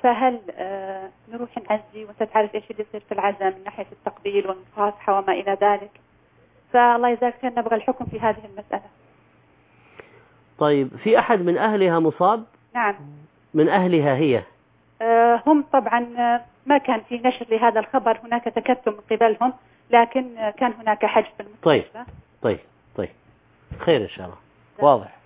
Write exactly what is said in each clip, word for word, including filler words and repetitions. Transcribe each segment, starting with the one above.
فهل آه نروح نعزي وانت تعرف ايش اللي يصير في العزاء من ناحية التقبيل والمصافحة وما الى ذلك، فالله يجزاك خير نبغى الحكم في هذه المسألة. طيب في أحد من أهلها مصاب؟ نعم من أهلها هي. آه هم طبعا ما كان في نشر لهذا الخبر، هناك تكتم من قبلهم، لكن آه كان هناك حجب في المستشفى. طيب طيب طيب خير إن شاء الله. واضح.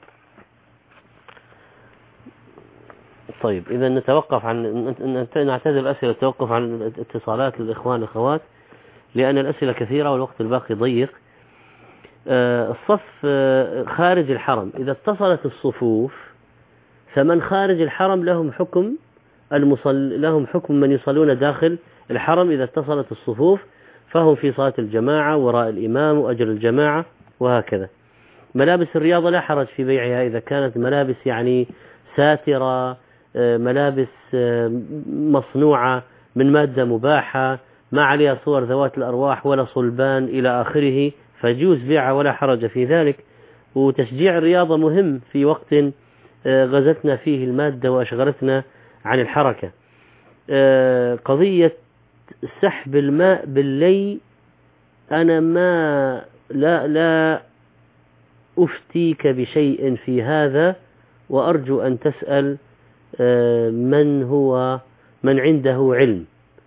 طيب إذا نتوقف عن نعتذر الأسئلة، نتوقف عن الاتصالات للإخوان والأخوات لأن الأسئلة كثيرة والوقت الباقي ضيق. الصف خارج الحرم إذا اتصلت الصفوف فمن خارج الحرم لهم حكم المصل لهم حكم من يصلون داخل الحرم. إذا اتصلت الصفوف فهم في صلاة الجماعة وراء الإمام وأجر الجماعة وهكذا. ملابس الرياضة لا حرج في بيعها إذا كانت ملابس يعني ساترة، ملابس مصنوعة من مادة مباحة ما عليها صور ذوات الأرواح ولا صلبان إلى آخره فجوز بيعها ولا حرج في ذلك. وتشجيع الرياضة مهم في وقت غزتنا فيه المادة وأشغلتنا عن الحركة. قضية سحب الماء باللي أنا ما لا لا أفتيك بشيء في هذا، وأرجو أن تسأل من هو من عنده علم.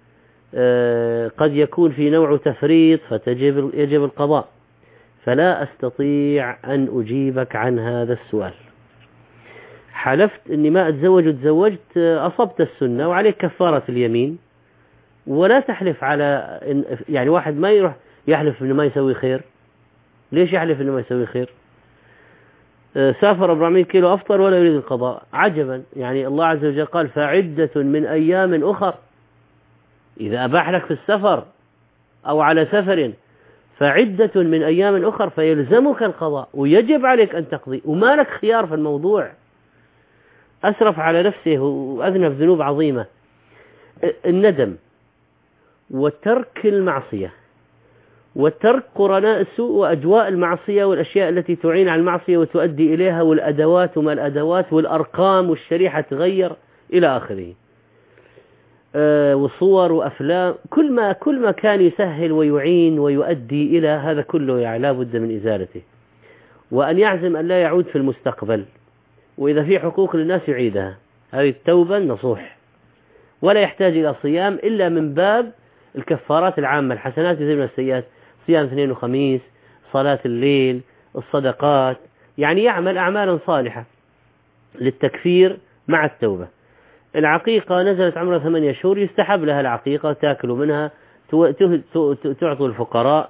قد يكون في نوع تفريط فتجب يجب القضاء، فلا أستطيع أن أجيبك عن هذا السؤال. حلفت أني ما أتزوج وتزوجت أصبت السنة وعليك كفارة اليمين، ولا تحلف على يعني واحد ما يروح يحلف أنه ما يسوي خير. ليش يحلف أنه ما يسوي خير؟ سافر أربعمائة كيلو أفطر ولا يريد القضاء. عجبا، يعني الله عز وجل قال فعدة من أيام أخر. إذا أباح لك في السفر أو على سفر فعدة من أيام أخر فيلزمك القضاء ويجب عليك أن تقضي وما لك خيار في الموضوع. أسرف على نفسه وأذنب ذنوب عظيمة. الندم وترك المعصية وترك قرناء السوء وأجواء المعصية والأشياء التي تعين على المعصية وتؤدي إليها والأدوات وما الأدوات والأرقام والشريحة تغير إلى آخره، أه وصور وأفلام، كل ما كل ما كان يسهل ويعين ويؤدي إلى هذا كله يعني لا بد من إزالته، وأن يعزم أن لا يعود في المستقبل، وإذا في حقوق للناس يعيدها. هذه التوبة النصوح، ولا يحتاج إلى صيام إلا من باب الكفارات العامة، الحسنات يذهبن السيئات، صيام اثنين وخميس، صلاة الليل، الصدقات، يعني يعمل أعمالا صالحة للتكفير مع التوبة. العقيقة نزلت عمرها ثمانية شهور يستحب لها العقيقة، تأكلوا منها، تعطوا الفقراء،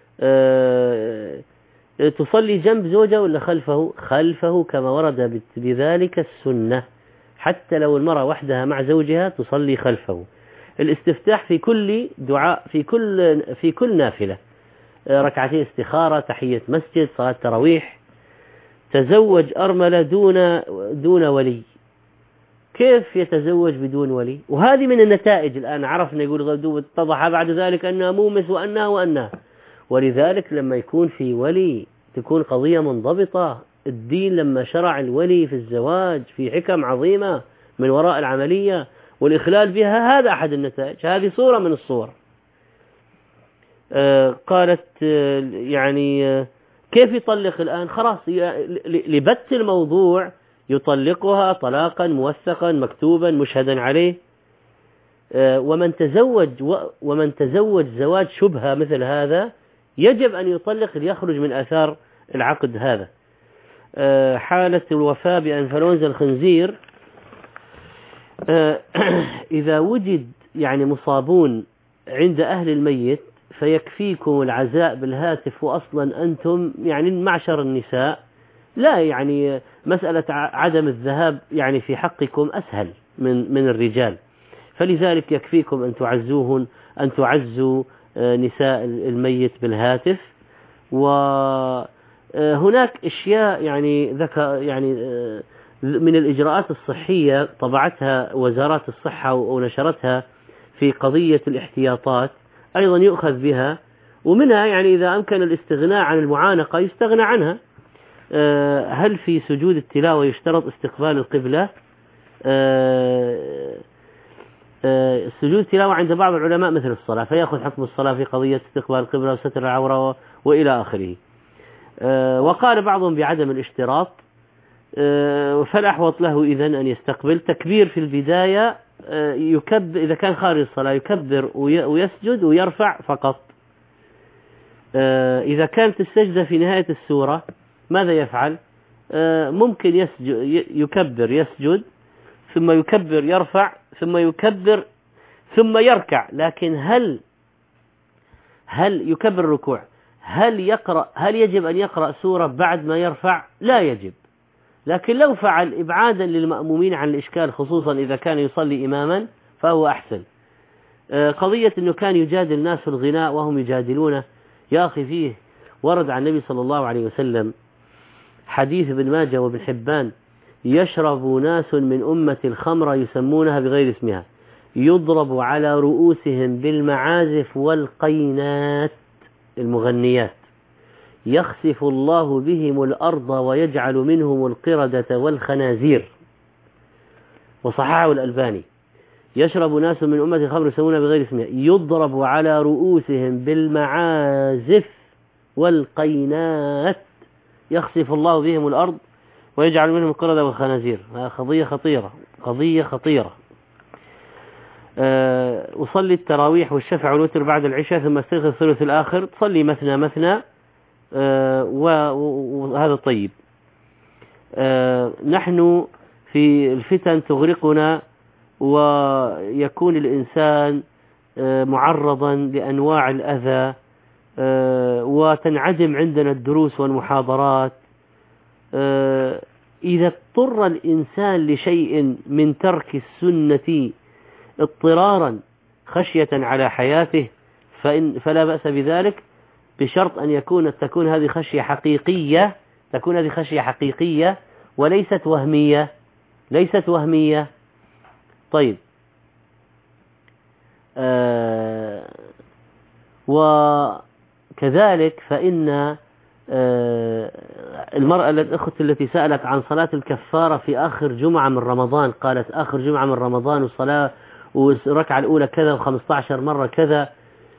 تصلي جنب زوجها ولا خلفه؟ خلفه كما ورد بذلك السنة، حتى لو المرأة وحدها مع زوجها تصلي خلفه. الاستفتاح في كل دعاء في كل في كل نافلة، ركعتين استخارة، تحية مسجد، صلاة تراويح. تزوج أرملة دون دون ولي، كيف يتزوج بدون ولي؟ وهذه من النتائج. الآن عرفنا يقول غدو اتضح بعد ذلك أنها مومس وأنها وأنها، ولذلك لما يكون في ولي تكون قضية منضبطة. الدين لما شرع الولي في الزواج في حكم عظيمة من وراء العملية، والإخلال بها هذا أحد النتائج. هذه صورة من الصور. آه قالت آه يعني آه كيف يطلق الآن؟ خلاص لبت الموضوع يطلقها طلاقا موثقا مكتوبا مشهدا عليه. آه ومن تزوج ومن تزوج زواج شبهة مثل هذا يجب أن يطلق ليخرج من آثار العقد هذا. آه حالة الوفاة بأنفلونزا الخنزير، إذا وجد يعني مصابون عند أهل الميت فيكفيكم العزاء بالهاتف، وأصلا أنتم يعني معشر النساء لا يعني مسألة عدم الذهاب يعني في حقكم أسهل من من الرجال، فلذلك يكفيكم أن تعزوهن أن تعزوا نساء الميت بالهاتف. وهناك أشياء يعني ذكر يعني من الإجراءات الصحية طبعتها وزارات الصحة ونشرتها في قضية الاحتياطات أيضا يؤخذ بها، ومنها يعني إذا أمكن الاستغناء عن المعانقة يستغنى عنها. هل في سجود التلاوة يشترط استقبال القبلة؟ السجود تلاوة عند بعض العلماء مثل الصلاة، فيأخذ حكم الصلاة في قضية استقبال القبلة وستر العورة وإلى آخره. وقال بعضهم بعدم الاشتراط، فالأحوط له إذن أن يستقبل. تكبير في البداية يكبر إذا كان خارج الصلاة، يكبر ويسجد ويرفع فقط. إذا كانت السجدة في نهاية السورة ماذا يفعل؟ ممكن يسجد يكبر يسجد ثم يكبر يرفع ثم يكبر ثم يركع. لكن هل هل يكبر الركوع هل يقرأ هل يجب أن يقرأ سورة بعد ما يرفع؟ لا يجب. لكن لو فعل إبعادا للمأمومين عن الإشكال، خصوصا إذا كان يصلي إماما، فهو أحسن. قضية أنه كان يجادل الناس في الغناء وهم يجادلونه، يا أخي فيه ورد عن النبي صلى الله عليه وسلم حديث ابن ماجه وابن حبان: يشرب ناس من أمة الخمر يسمونها بغير اسمها، يضرب على رؤوسهم بالمعازف والقينات المغنيات، يخسف الله بهم الأرض ويجعل منهم القردة والخنازير. وصححه الألباني: يشرب ناس من أمة الخمر يسمونها بغير اسمها، يضرب على رؤوسهم بالمعازف والقينات، يخسف الله بهم الأرض ويجعل منهم القردة والخنازير. قضية خطيرة قضية خطيرة. أصلي التراويح والشفع والوتر بعد العشاء ثم استيقظ الثلث الآخر، تصلي مثنى مثنى، وهذا طيب. نحن في الفتن تغرقنا، ويكون الإنسان معرضا لأنواع الأذى، وتنعدم عندنا الدروس والمحاضرات. إذا اضطر الإنسان لشيء من ترك السنة اضطرارا خشية على حياته فإن فلا بأس بذلك، بشرط أن يكون تكون هذه خشية حقيقية تكون هذه خشية حقيقية وليست وهمية ليست وهمية. طيب، آه وكذلك فإن آه المرأة الأخت التي سألت عن صلاة الكفارة في آخر جمعة من رمضان، قالت آخر جمعة من رمضان والصلاة والركعة الأولى كذا وخمسة عشر مرة كذا،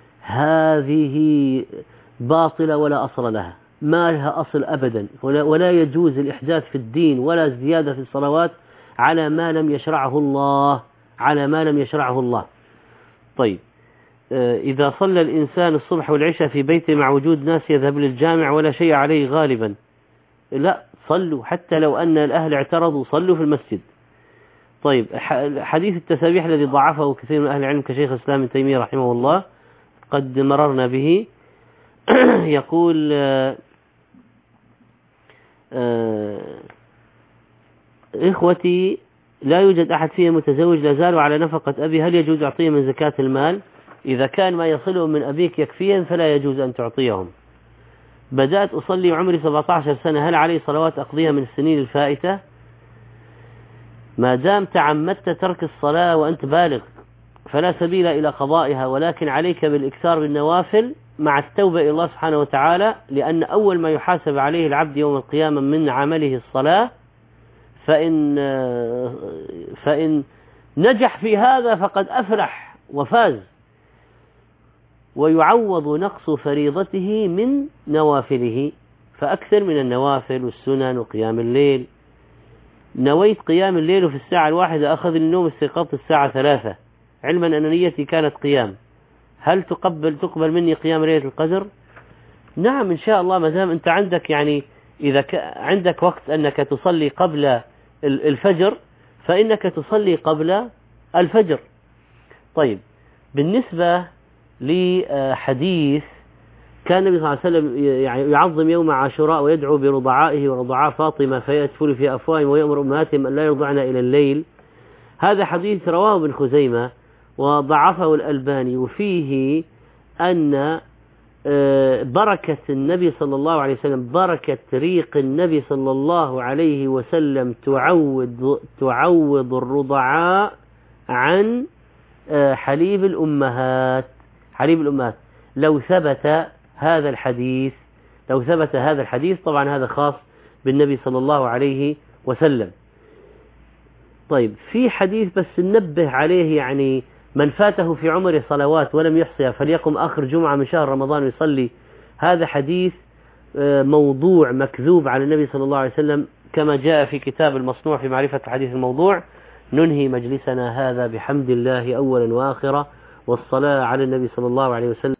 هذه باطلة ولا أصل لها، ما لها أصل أبدا، ولا, ولا يجوز الإحداث في الدين ولا الزيادة في الصلوات على ما لم يشرعه الله على ما لم يشرعه الله. طيب، إذا صلى الإنسان الصبح والعشاء في بيته مع وجود ناس يذهب للجامع ولا شيء عليه غالبا، لا، صلوا حتى لو أن الأهل اعترضوا، صلوا في المسجد. طيب، حديث التسابيح الذي ضعفه كثير من أهل العلم كشيخ الإسلام ابن تيمية رحمه الله قد مررنا به. يقول آآ آآ إخوتي لا يوجد أحد فيهم متزوج لا زالوا على نفقة أبي، هل يجوز أعطيهم من زكاة المال؟ إذا كان ما يصلهم من أبيك يكفيهم فلا يجوز أن تعطيهم. بدأت أصلي وعمري سبعة عشر سنة، هل علي صلوات أقضيها من السنين الفائتة؟ ما دام تعمدت ترك الصلاة وأنت بالغ فلا سبيل إلى قضائها، ولكن عليك بالإكثار بالنوافل مع التوبة إلى الله سبحانه وتعالى، لأن أول ما يحاسب عليه العبد يوم القيامة من عمله الصلاة، فإن فإن نجح في هذا فقد أفلح وفاز، ويعوض نقص فريضته من نوافله، فأكثر من النوافل والسنن وقيام الليل. نويت قيام الليل وفي الساعة الواحدة أخذ النوم، استيقظت الساعة ثلاثة، علما أن نيتي كانت قيام، هل تقبل تقبل مني قيام ليلة القدر؟ نعم إن شاء الله، ما دام أنت عندك يعني إذا عندك وقت أنك تصلي قبل الفجر فإنك تصلي قبل الفجر. طيب، بالنسبة لحديث كان النبي صلى الله عليه وسلم يعظم يوم عاشوراء ويدعو برضعائه ورضعاء فاطمة فيدخل في أفواههم ويأمر أمهاتهم أن لا يرضعن إلى الليل، هذا حديث رواه ابن خزيمة وضعفه الألباني، وفيه أن بركة النبي صلى الله عليه وسلم بركة ريق النبي صلى الله عليه وسلم تعوض تعوض الرضعاء عن حليب الأمهات حليب الأمهات لو ثبت هذا الحديث لو ثبت هذا الحديث طبعا هذا خاص بالنبي صلى الله عليه وسلم. طيب، في حديث بس ننبه عليه، يعني من فاته في عمره صلوات ولم يحصيها فليقم آخر جمعة من شهر رمضان ويصلي. هذا حديث موضوع مكذوب على النبي صلى الله عليه وسلم كما جاء في كتاب المصنوع في معرفة حديث الموضوع. ننهي مجلسنا هذا بحمد الله أولا وآخرا والصلاة على النبي صلى الله عليه وسلم.